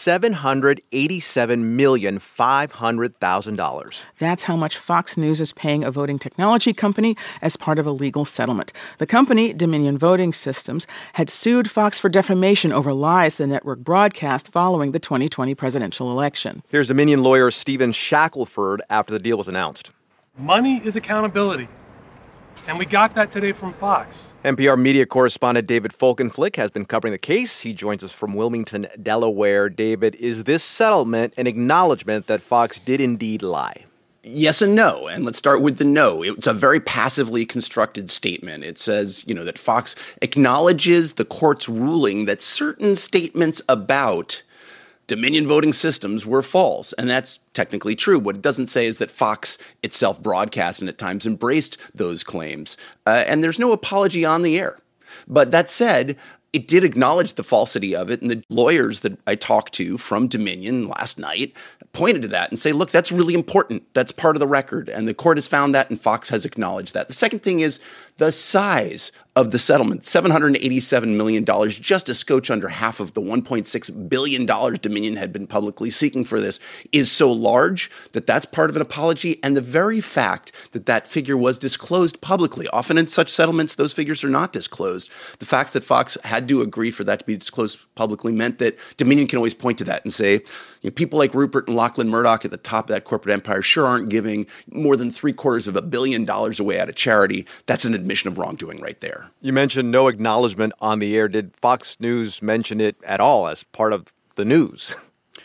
$787,500,000. That's how much Fox News is paying a voting technology company as part of a legal settlement. The company, Dominion Voting Systems, had sued Fox for defamation over lies the network broadcast following the 2020 presidential election. Here's Dominion lawyer Stephen Shackelford after the deal was announced. Money is accountability. And we got that today from Fox. NPR media correspondent David Folkenflik has been covering the case. He joins us from Wilmington, Delaware. David, is this settlement an acknowledgement that Fox did indeed lie? Yes and no. And let's start with the no. It's a very passively constructed statement. It says, that Fox acknowledges the court's ruling that certain statements about Dominion Voting Systems were false, and that's technically true. What it doesn't say is that Fox itself broadcast and at times embraced those claims, and there's no apology on the air. But that said, it did acknowledge the falsity of it, and the lawyers that I talked to from Dominion last night pointed to that and say, look, that's really important. That's part of the record, and the court has found that, and Fox has acknowledged that. The second thing is the size of the settlement, $787 million, just a scotch under half of the $1.6 billion Dominion had been publicly seeking for this, is so large that that's part of an apology. And the very fact that that figure was disclosed publicly, often in such settlements, those figures are not disclosed. The fact that Fox had to agree for that to be disclosed publicly meant that Dominion can always point to that and say, people like Rupert and Lachlan Murdoch at the top of that corporate empire sure aren't giving more than $750 million away out of charity. That's an admission of wrongdoing right there. You mentioned no acknowledgement on the air. Did Fox News mention it at all as part of the news?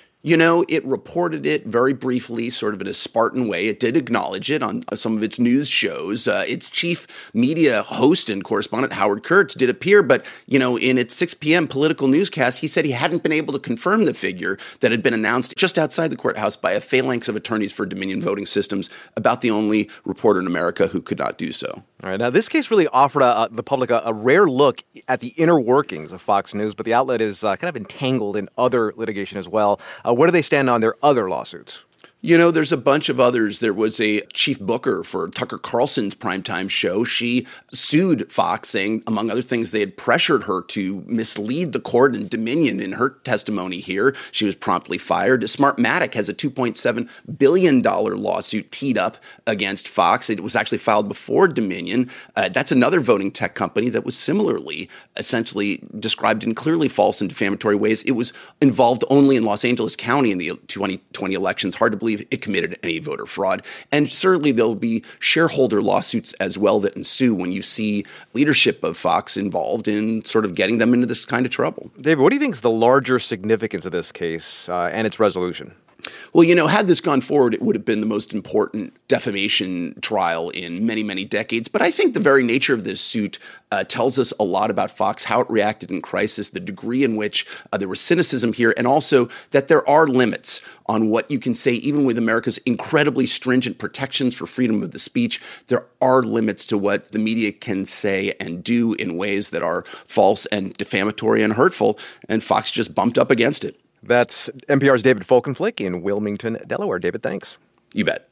It reported it very briefly, sort of in a Spartan way. It did acknowledge it on some of its news shows. Its chief media host and correspondent, Howard Kurtz, did appear, but, in its 6 p.m. political newscast, he said he hadn't been able to confirm the figure that had been announced just outside the courthouse by a phalanx of attorneys for Dominion Voting Systems, about the only reporter in America who could not do so. All right. Now, this case really offered the public a rare look at the inner workings of Fox News, but the outlet is kind of entangled in other litigation as well. Where do they stand on their other lawsuits? There's a bunch of others. There was a chief booker for Tucker Carlson's primetime show. She sued Fox, saying, among other things, they had pressured her to mislead the court and Dominion in her testimony here. She was promptly fired. Smartmatic has a $2.7 billion lawsuit teed up against Fox. It was actually filed before Dominion. That's another voting tech company that was similarly essentially described in clearly false and defamatory ways. It was involved only in Los Angeles County in the 2020 elections. Hard to believe it committed any voter fraud. And certainly there'll be shareholder lawsuits as well that ensue when you see leadership of Fox involved in sort of getting them into this kind of trouble. David, what do you think is the larger significance of this case and its resolution? Well, had this gone forward, it would have been the most important defamation trial in many, many decades. But I think the very nature of this suit tells us a lot about Fox, how it reacted in crisis, the degree in which there was cynicism here, and also that there are limits on what you can say, even with America's incredibly stringent protections for freedom of the speech. There are limits to what the media can say and do in ways that are false and defamatory and hurtful, and Fox just bumped up against it. That's NPR's David Folkenflik in Wilmington, Delaware. David, thanks. You bet.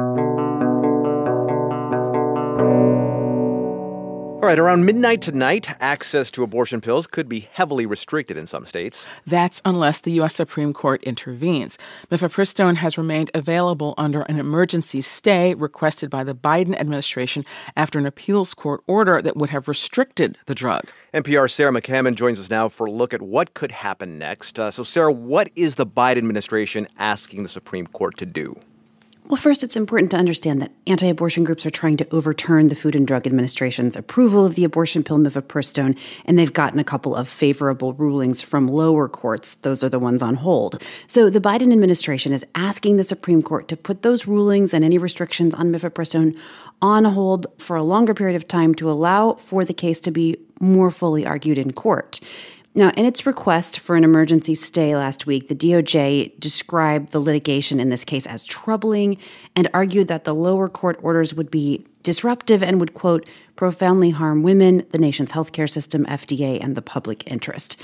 All right, around midnight tonight, access to abortion pills could be heavily restricted in some states. That's unless the U.S. Supreme Court intervenes. Mifepristone has remained available under an emergency stay requested by the Biden administration after an appeals court order that would have restricted the drug. NPR's Sarah McCammon joins us now for a look at what could happen next. So, Sarah, what is the Biden administration asking the Supreme Court to do? Well, first, it's important to understand that anti-abortion groups are trying to overturn the Food and Drug Administration's approval of the abortion pill mifepristone, and they've gotten a couple of favorable rulings from lower courts. Those are the ones on hold. So the Biden administration is asking the Supreme Court to put those rulings and any restrictions on mifepristone on hold for a longer period of time to allow for the case to be more fully argued in court. Now, in its request for an emergency stay last week, the DOJ described the litigation in this case as troubling and argued that the lower court orders would be disruptive and would, quote, profoundly harm women, the nation's healthcare system, FDA, and the public interest.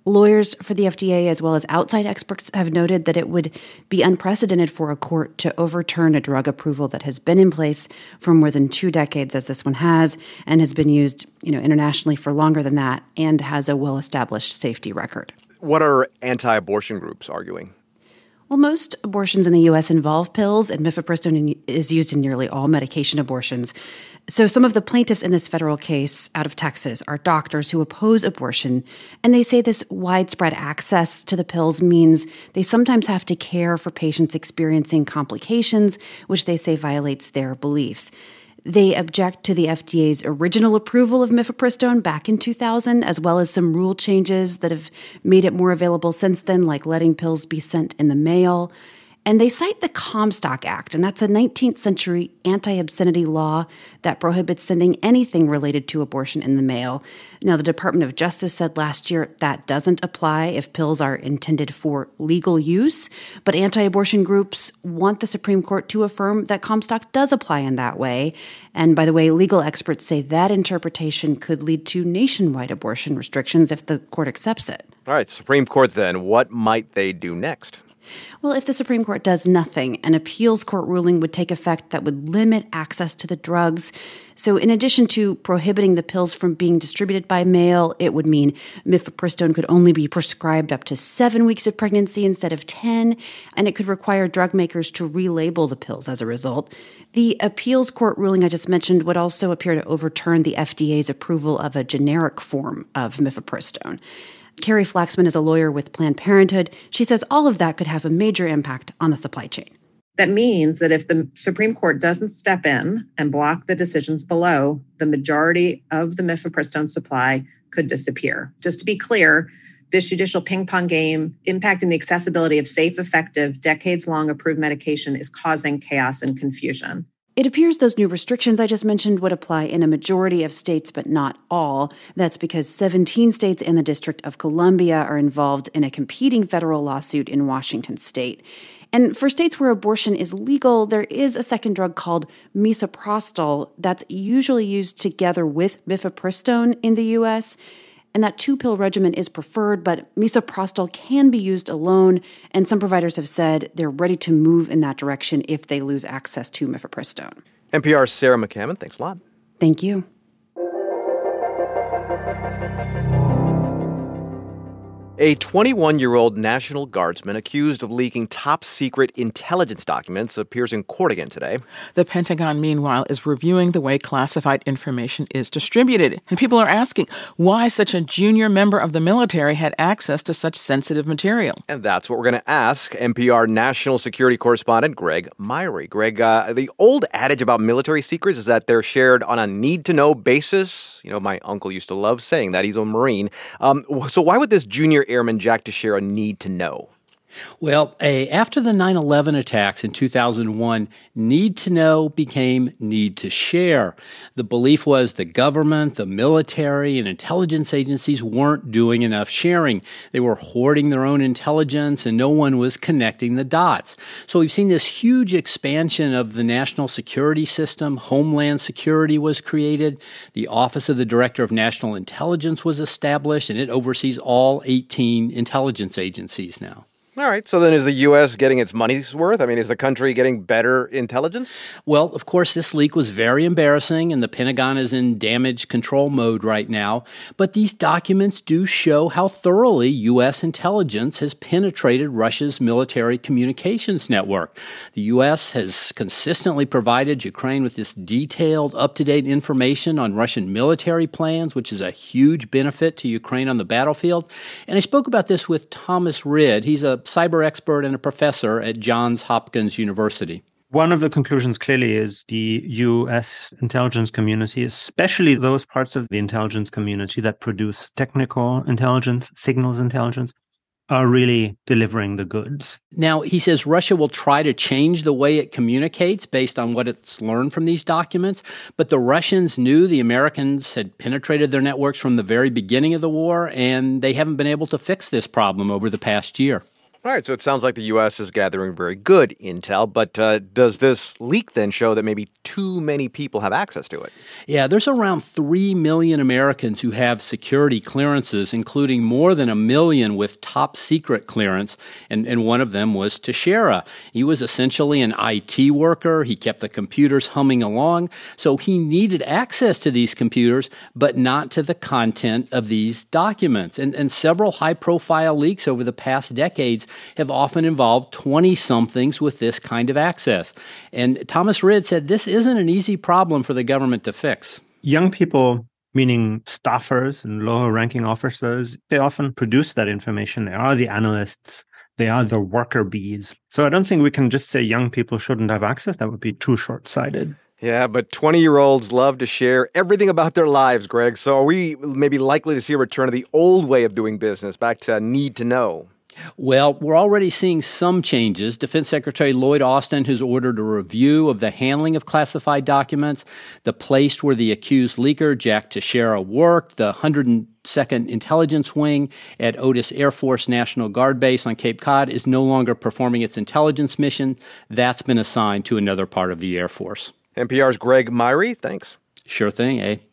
Lawyers for the FDA, as well as outside experts, have noted that it would be unprecedented for a court to overturn a drug approval that has been in place for more than 2 decades, as this one has, and has been used, internationally for longer than that, and has a well-established safety record. What are anti-abortion groups arguing? Well, most abortions in the U.S. involve pills, and mifepristone is used in nearly all medication abortions. So some of the plaintiffs in this federal case out of Texas are doctors who oppose abortion, and they say this widespread access to the pills means they sometimes have to care for patients experiencing complications, which they say violates their beliefs. They object to the FDA's original approval of mifepristone back in 2000, as well as some rule changes that have made it more available since then, like letting pills be sent in the mail. And they cite the Comstock Act, and that's a 19th century anti-obscenity law that prohibits sending anything related to abortion in the mail. Now, the Department of Justice said last year that doesn't apply if pills are intended for legal use, but anti-abortion groups want the Supreme Court to affirm that Comstock does apply in that way. And by the way, legal experts say that interpretation could lead to nationwide abortion restrictions if the court accepts it. All right, Supreme Court then. What might they do next? Well, if the Supreme Court does nothing, an appeals court ruling would take effect that would limit access to the drugs. So in addition to prohibiting the pills from being distributed by mail, it would mean mifepristone could only be prescribed up to 7 weeks of pregnancy instead of 10, and it could require drug makers to relabel the pills as a result. The appeals court ruling I just mentioned would also appear to overturn the FDA's approval of a generic form of mifepristone. Carrie Flaxman is a lawyer with Planned Parenthood. She says all of that could have a major impact on the supply chain. That means that if the Supreme Court doesn't step in and block the decisions below, the majority of the mifepristone supply could disappear. Just to be clear, this judicial ping-pong game impacting the accessibility of safe, effective, decades-long approved medication is causing chaos and confusion. It appears those new restrictions I just mentioned would apply in a majority of states, but not all. That's because 17 states and the District of Columbia are involved in a competing federal lawsuit in Washington state. And for states where abortion is legal, there is a second drug called misoprostol that's usually used together with mifepristone in the U.S., and that 2-pill regimen is preferred, but misoprostol can be used alone, and some providers have said they're ready to move in that direction if they lose access to mifepristone. NPR's Sarah McCammon, thanks a lot. Thank you. A 21-year-old National Guardsman accused of leaking top-secret intelligence documents appears in court again today. The Pentagon, meanwhile, is reviewing the way classified information is distributed. And people are asking why such a junior member of the military had access to such sensitive material. And that's what we're going to ask NPR national security correspondent Greg Myrie. Greg, the old adage about military secrets is that they're shared on a need-to-know basis. You know, my uncle used to love saying that. He's a Marine. So why would this junior Airman Jack Teixeira need to know? Well, after the 9/11 attacks in 2001, need to know became need to share. The belief was the government, the military, and intelligence agencies weren't doing enough sharing. They were hoarding their own intelligence, and no one was connecting the dots. So we've seen this huge expansion of the national security system. Homeland Security was created. The Office of the Director of National Intelligence was established, and it oversees all 18 intelligence agencies now. All right. So then is the U.S. getting its money's worth? I mean, is the country getting better intelligence? Well, of course, this leak was very embarrassing, and the Pentagon is in damage control mode right now. But these documents do show how thoroughly U.S. intelligence has penetrated Russia's military communications network. The U.S. has consistently provided Ukraine with this detailed, up-to-date information on Russian military plans, which is a huge benefit to Ukraine on the battlefield. And I spoke about this with Thomas Rid. He's a cyber expert and a professor at Johns Hopkins University. One of the conclusions clearly is the U.S. intelligence community, especially those parts of the intelligence community that produce technical intelligence, signals intelligence, are really delivering the goods. Now, he says Russia will try to change the way it communicates based on what it's learned from these documents, but the Russians knew the Americans had penetrated their networks from the very beginning of the war, and they haven't been able to fix this problem over the past year. All right, so it sounds like the U.S. is gathering very good intel, but does this leak then show that maybe too many people have access to it? Yeah, there's around 3 million Americans who have security clearances, including more than 1 million with top secret clearance, and one of them was Teixeira. He was essentially an IT worker. He kept the computers humming along, so he needed access to these computers, but not to the content of these documents. And several high-profile leaks over the past decades have often involved 20-somethings with this kind of access. And Thomas Rid said this isn't an easy problem for the government to fix. Young people, meaning staffers and lower-ranking officers, they often produce that information. They are the analysts. They are the worker bees. So I don't think we can just say young people shouldn't have access. That would be too short-sighted. Yeah, but 20-year-olds love to share everything about their lives, Greg. So are we maybe likely to see a return of the old way of doing business, back to need to know? Well, we're already seeing some changes. Defense Secretary Lloyd Austin has ordered a review of the handling of classified documents, the place where the accused leaker, Jack Teixeira, worked, the 102nd Intelligence Wing at Otis Air Force National Guard Base on Cape Cod is no longer performing its intelligence mission. That's been assigned to another part of the Air Force. NPR's Greg Myre, thanks. Sure thing, eh?